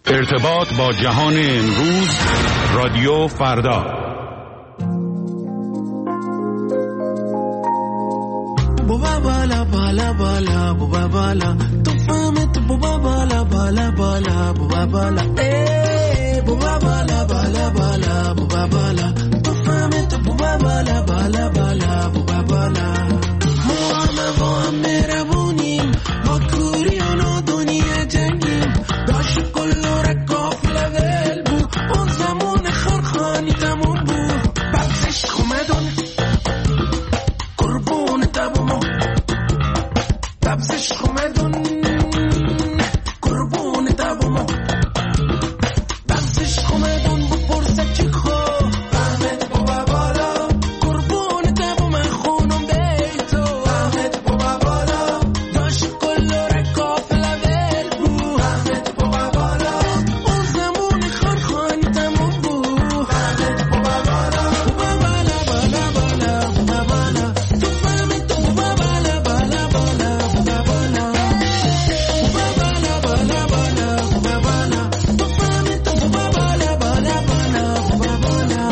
ارتباط با جهان امروز، رادیو فردا. بابا بالا بالا بالا بابا بالا تو فهمت بابا بالا بالا بالا بابا بالا بابا بالا بالا بالا بابا بالا تو فهمت بابا بالا بالا بالا بابا بالا ما هم مهربونیم ما کوریانو دنیا جنگیم داشت کلو رکاف لگل بو اون زمان خرخانی تموم بود ببزش خومدون قربون تبومو ببزش خومدون قربون تبومو ببزش خومدون بپرسه چی خو فهمت بابا بالا قربون تبوم خونم بیتو فهمت بابا بالا داشت کل رکاف لول بو فهمت بابا بالا اون زمان خرخانی تموم بو فهمت بابا بالا بابا بالا بالا بالا بابا بالا تو فهمت بابا بالا بالا بالا بابا بالا بابا بالا بالا بالا بابا بالا تو فهمت بابا بالا بالا بالا بابا بالا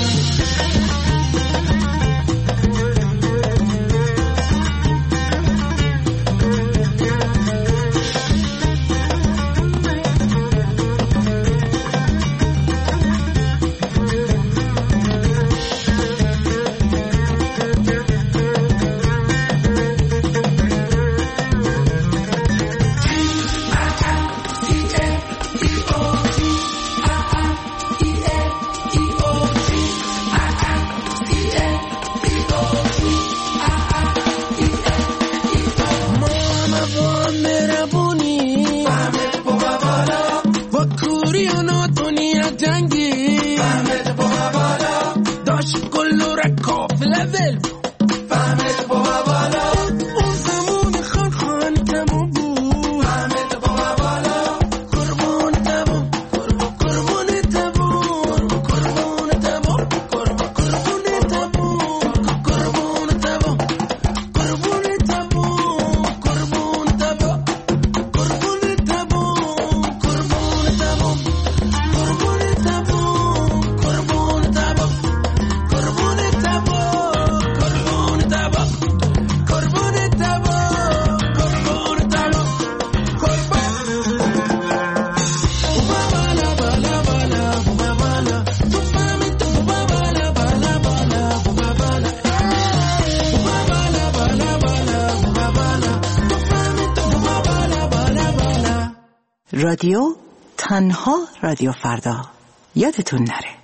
رادیو تنها رادیو فردا، یادتون نره.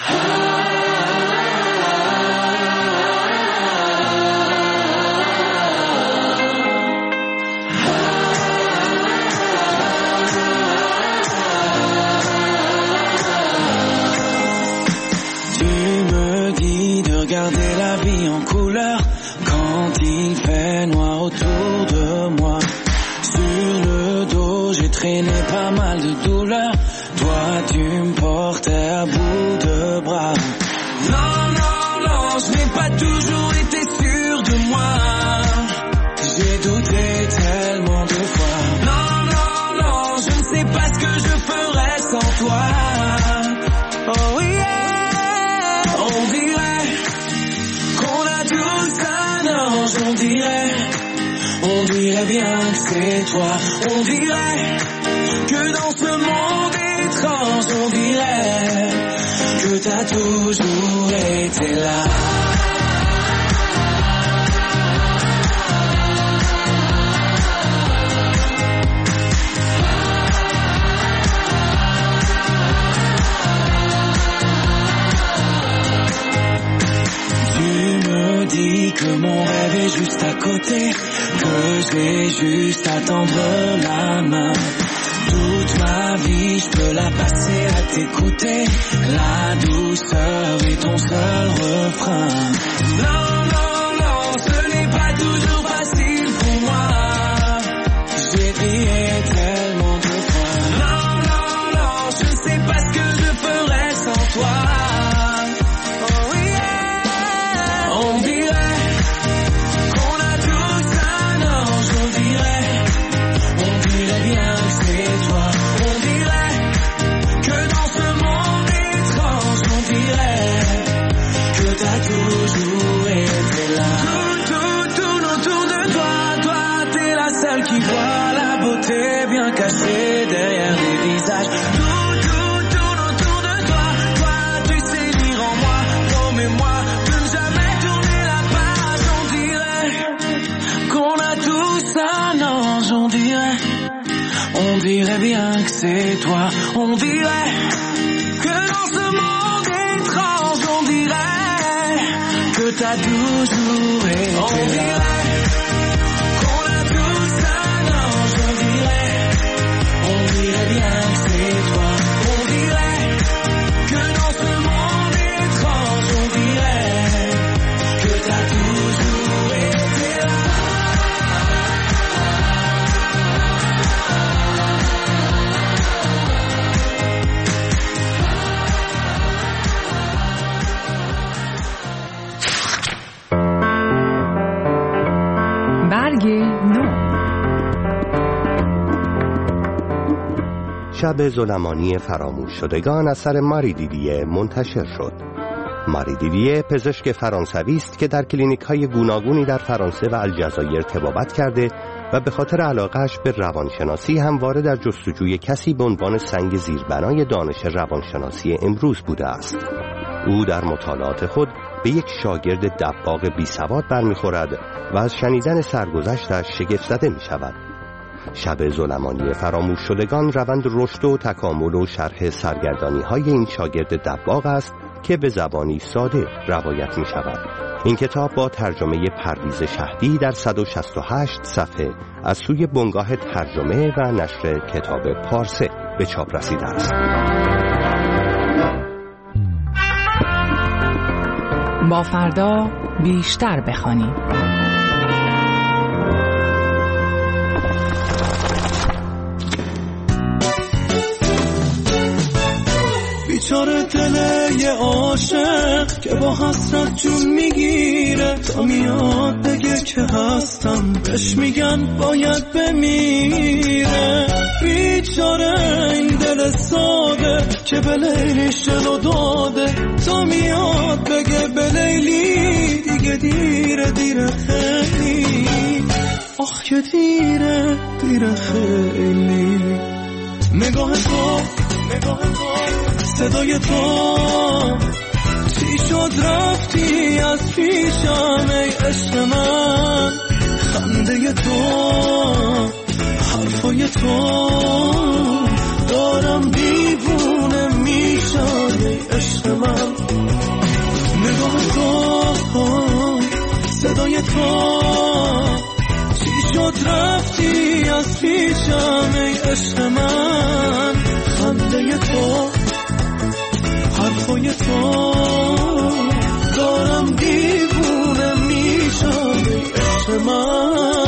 Tu me dis de regarder la vie en couleur quand il fait noir autour de moi. Sur le dos, j'ai traîné pas mal de douleurs. Toi, tu me portais à bout de bras. Non, non, non, je n'ai pas toujours été sûr de moi. J'ai douté tellement de fois. Non, non, non, je ne sais pas ce que je ferais sans toi. Oh yeah, on dirait qu'on a tous un ange, on dirait bien que c'est toi. On dirait que dans ce monde étrange, on dirait que t'as toujours été là. Dis que mon rêve est juste à côté, que j'ai juste à tendre la main. Toute ma vie, je peux la passer à t'écouter. La douceur est ton seul refrain. Non, non, non, ce n'est pas toujours facile pour moi. J'ai prié tellement de fois. Non, non, non, je ne sais pas ce que je ferais sans toi. On dirait bien que c'est toi. On dirait dirait bien que c'est toi. On dirait que dans ce monde étrange, on dirait que t'as toujours été là. On dirait qu'on a tous un ange. On dirait bien que c'est toi. On dirait que dans ce monde étrange, on dirait que t'as toujours été là. برگ نو. شب ظلمانی فراموش شدگان اثر ماری دیدیه منتشر شد. ماری دیدیه پزشک فرانسوی است که در کلینیک‌های گوناگونی در فرانسه و الجزایر طبابت کرده و به خاطر علاقه‌اش به روانشناسی همواره در جستجوی کسی به عنوان سنگ زیربنای دانش روانشناسی امروز بوده است. او در مطالعات خود به یک شاگرد دباغ بیسواد برمیخورد و از شنیدن سرگذشتش شگفت‌زده می‌شود. شب ظلمانی فراموش شدگان روند رشد و تکامل و شرح سرگردانی‌های این شاگرد دباغ است که به زبانی ساده روایت می‌شود. این کتاب با ترجمه پرویز شهدی در 168 صفحه از سوی بنگاه ترجمه و نشر کتاب پارسه به چاپ رسیده است. با فردا بیشتر بخوانیم. بیچاره دل یه عاشق که با حسرت جون میگیره، تا میاد بگه که هستم بهش میگن باید بمیره. بیچاره این دل ساده که به لیلیش دلو داده، تا میاد بگه به لیلی دیگه دیره دیره خیلی. آخ که دیره دیره خیلی. نگاه تو صدای تو چی شد رفتی از پیشم ای عشق من. خنده تو حرفای تو دارم دیوونه میشم ای عشق من. نگاه تو صدای تو چی شد رفتی از پیشم ای عشق من. خنده تو حرفای تو دارم دیوونه میشم ای عشق من.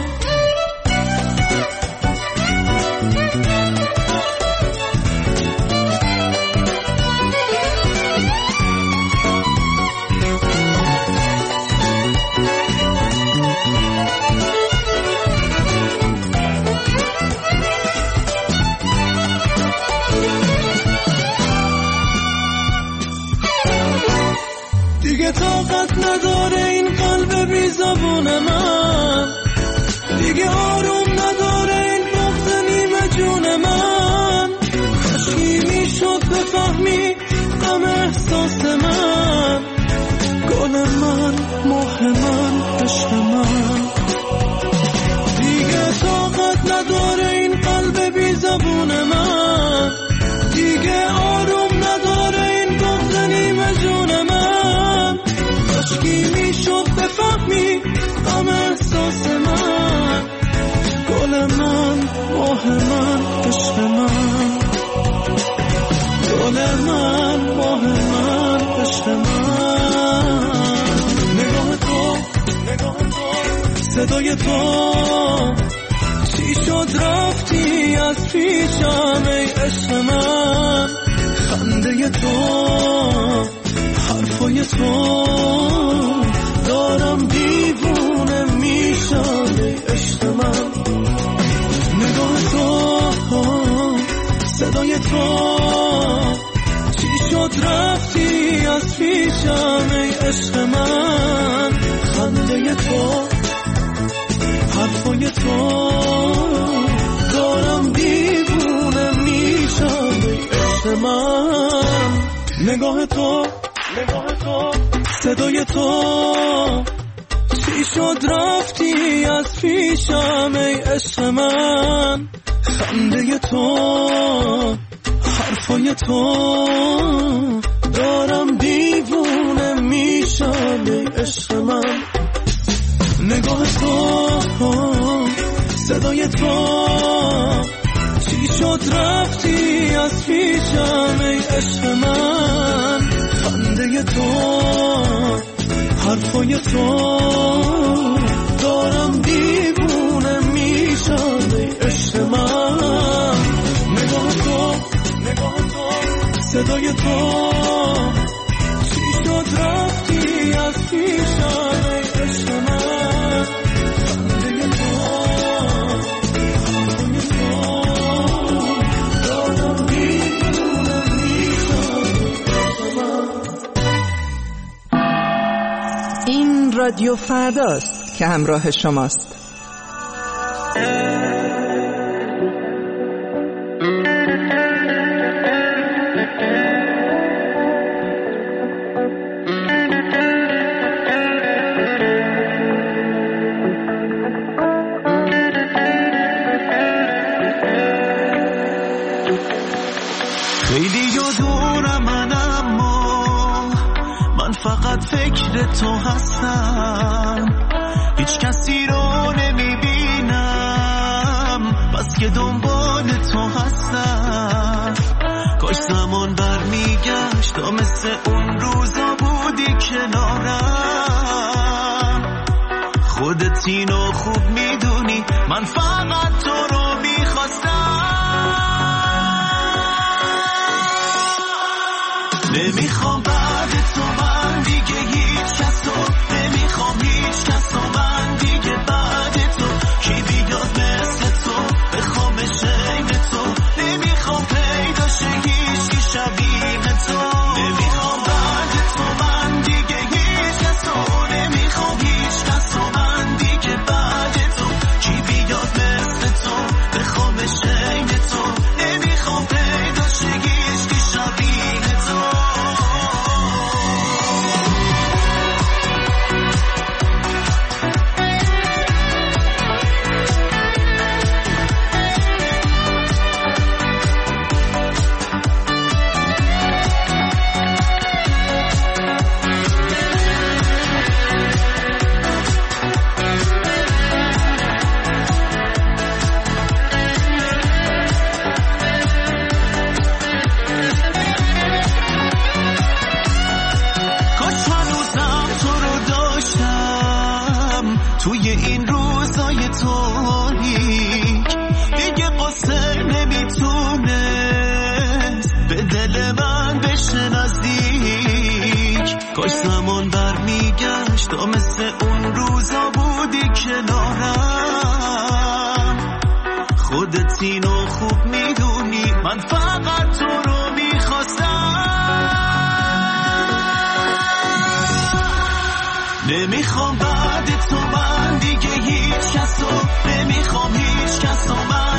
دیگه طاقت نداره این قلب بی زبون من، دیگه آروم نداره این بغض نیمه جون من. کاشکی میشد بفهمی غم احساس من، گل من ماه من عشق من. دیگه طاقت نداره این قلب بی زبون من، دیگه آروم نداره این بغض نیمه جون من. کاشکی میشد بفهمی غم احساس من، گل من ماه من عشق من. گل من ماه من عشق من. نگاه تو صدای تو چی شد رفتی از پیشم ای عشق من. خنده تو حرفای تو دارم دیوونه میشم ای عشق من. نگاه تو صدای تو چی شد رفتی از پیشم ای عشق من. خنده تو حرفای تو دارم دیوونه میشم ای عشق من. نگاه تو صدای تو چی شد رفتی از پیشم ای عشق من. خنده تو حرفای تو دارم دیوونه میشم ای عشق من نگاه تو صدای تو چی شد رفتی از پیشم ای عشق من خنده تو حرفای تو دارم دیوونه میشم ای عشق من نگاه تو صدای تو چی شد رفتی از پیشم ای عشق من خنده تو حرفای تو دارم دیوونه میشم ای عشق من. این رادیو فرداست که همراه شماست. خیلی دورم من اما من فقط فکر تو هستم هیچ کسی رو نمیبینم بس که دنبال تو هستم کاش زمان برمیگشت تا مثل اون روزا بودی کنارم خودت اینو خوب میدونی من فقط تو رو میخواستم نمیخوام بعد تو من دیگه هیچ کس رو نمیخوام هیچ کس رو من دیگه بعد تو کی بیاد مثل تو بخوام شیم تو نمیخوام پیدا شه هیچ کی شبیه تو نمیخوام بعد تو من دیگه هیچ کس رو نمیخوام هیچ کس رو من دیگه بعد تو کی بیاد مثل تو بخوام شیم تو نمیخوام پیدا شه هیچ کی شبیه تو توی این روزای تاریک دیگه قصه نمیتونست به دل من بشه نزدیک کاش زمان برمیگشت تا مثل اون روزا بودی کنارم خودت اینو خوب میدونی من فقط تو رو میخواستم نمیخوام بعد تو من دیگه هیچ کس رو نمیخوام هیچ کس رو من